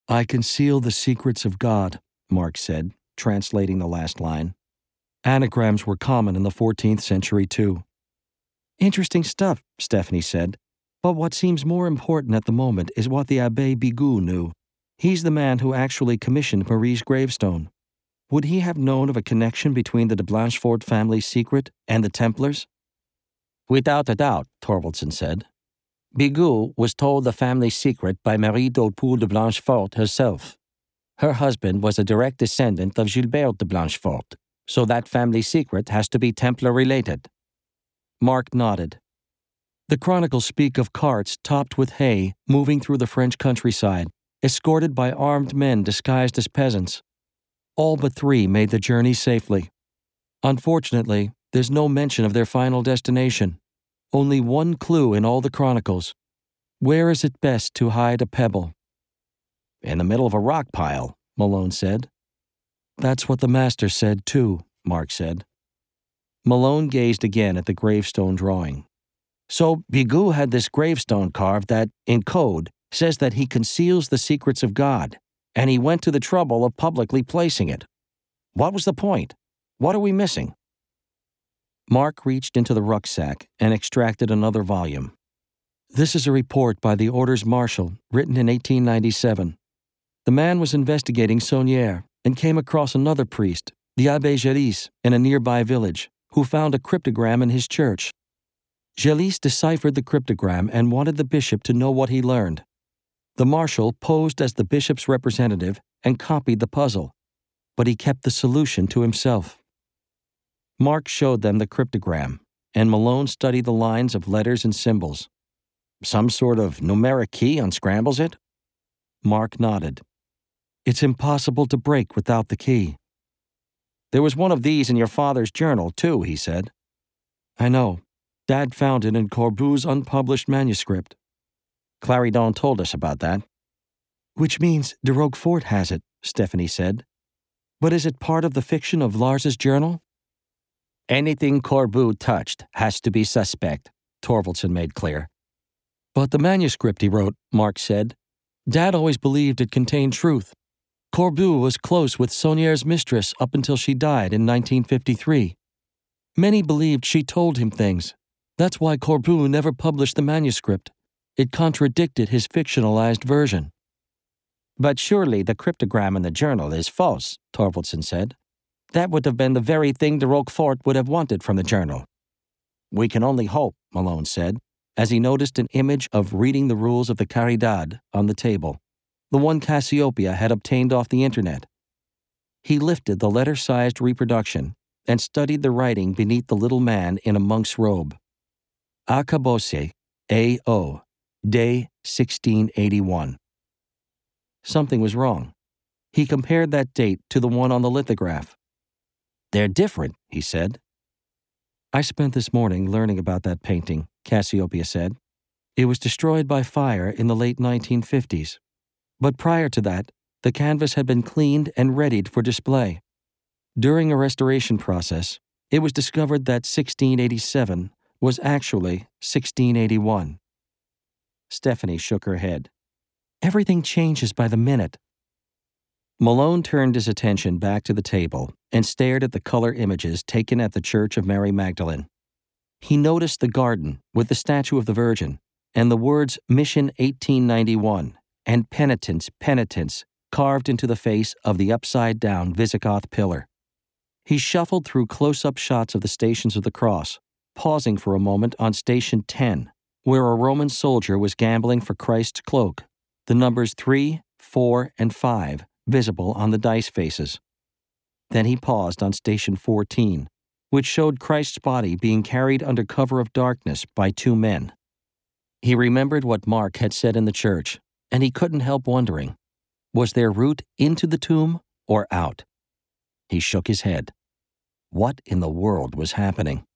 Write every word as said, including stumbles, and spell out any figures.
I conceal the secrets of God, Mark said, translating the last line. Anagrams were common in the fourteenth century, too. Interesting stuff, Stephanie said. But what seems more important at the moment is what the Abbé Bigot knew. He's the man who actually commissioned Marie's gravestone. Would he have known of a connection between the de Blanchefort family secret and the Templars? Without a doubt, Thorvaldsen said. Bigot was told the family secret by Marie d'Hautpoul de Blanchefort herself. Her husband was a direct descendant of Gilbert de Blanchefort, so that family secret has to be Templar-related. Mark nodded. The chronicles speak of carts topped with hay moving through the French countryside, escorted by armed men disguised as peasants. All but three made the journey safely. Unfortunately, there's no mention of their final destination. Only one clue in all the chronicles. Where is it best to hide a pebble? In the middle of a rock pile, Malone said. That's what the master said, too, Mark said. Malone gazed again at the gravestone drawing. So Bigot had this gravestone carved that, in code, says that he conceals the secrets of God, and he went to the trouble of publicly placing it. What was the point? What are we missing? Mark reached into the rucksack and extracted another volume. This is a report by the Orders Marshal, written in eighteen ninety-seven. The man was investigating Saunière and came across another priest, the Abbé Gélis, in a nearby village, who found a cryptogram in his church. Gélis deciphered the cryptogram and wanted the bishop to know what he learned. The marshal posed as the bishop's representative and copied the puzzle, but he kept the solution to himself. Mark showed them the cryptogram, and Malone studied the lines of letters and symbols. Some sort of numeric key unscrambles it? Mark nodded. It's impossible to break without the key. There was one of these in your father's journal, too, he said. I know. Dad found it in Corbu's unpublished manuscript. Clarendon told us about that. Which means de Roquefort has it, Stephanie said. But is it part of the fiction of Lars's journal? Anything Corbu touched has to be suspect, Thorvaldsen made clear. But the manuscript he wrote, Mark said. Dad always believed it contained truth. Corbu was close with Saunière's mistress up until she died in nineteen fifty-three. Many believed she told him things. That's why Corbu never published the manuscript. It contradicted his fictionalized version. But surely the cryptogram in the journal is false, Thorvaldsen said. That would have been the very thing de Roquefort would have wanted from the journal. We can only hope, Malone said, as he noticed an image of reading the rules of the Caridad on the table, the one Cassiopeia had obtained off the internet. He lifted the letter-sized reproduction and studied the writing beneath the little man in a monk's robe. Acabose, A O, day sixteen eighty-one. Something was wrong. He compared that date to the one on the lithograph. They're different, he said. I spent this morning learning about that painting, Cassiopeia said. It was destroyed by fire in the late nineteen fifties. But prior to that, the canvas had been cleaned and readied for display. During a restoration process, it was discovered that sixteen eighty-seven was actually sixteen eighty-one. Stephanie shook her head. Everything changes by the minute. Malone turned his attention back to the table and stared at the color images taken at the Church of Mary Magdalene. He noticed the garden with the statue of the Virgin and the words Mission eighteen ninety-one and Penitence, Penitence carved into the face of the upside-down Visigoth pillar. He shuffled through close-up shots of the Stations of the Cross, pausing for a moment on Station ten, where a Roman soldier was gambling for Christ's cloak, the numbers three, four, and five visible on the dice faces. Then he paused on Station fourteen, which showed Christ's body being carried under cover of darkness by two men. He remembered what Mark had said in the church, and he couldn't help wondering, was their route into the tomb or out? He shook his head. What in the world was happening?